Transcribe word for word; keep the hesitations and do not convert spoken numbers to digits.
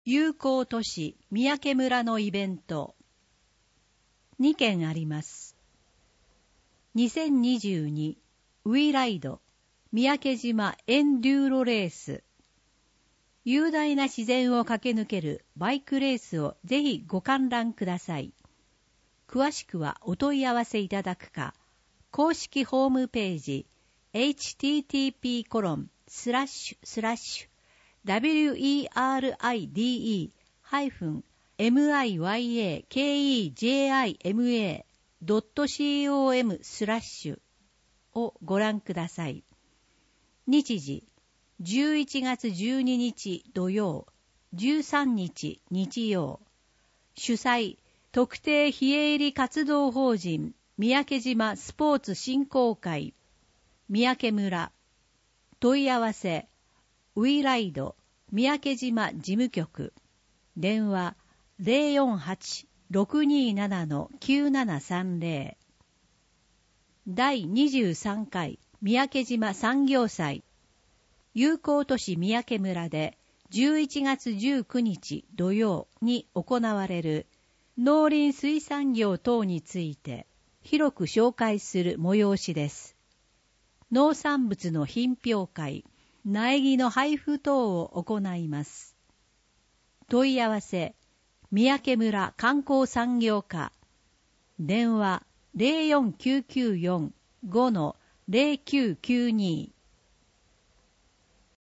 友好都市三宅村のイベントにけんあります。にせんにじゅうにウィライド三宅島エンデューロレース。雄大な自然を駆け抜けるバイクレースをぜひご観覧ください。詳しくはお問い合わせいただくか、公式ホームページ エイチティーティーピーコロンスラッシュスラッシュダブリューイーアールアイディーイーハイフンエムアイワイエーケーイージェーアイエムエードットシーオーエムスラッシュをご覧ください。日時じゅういちがつじゅうににち土曜、じゅうさんにち日曜。主催特定非営利活動法人三宅島スポーツ振興会三宅村。問い合わせウィライド三宅島事務局。電話 ゼロよんはち ろくにーなな きゅうななさんゼロ。だいにじゅうさんかい三宅島産業祭。友好都市三宅村でじゅういちがつじゅうくにち土曜に行われる農林水産業等について広く紹介する催しです。農産物の品評会、苗木の配布等を行います。問い合わせ、三宅村観光産業課。電話 ゼロよんきゅうきゅうよん ご ゼロきゅうきゅうに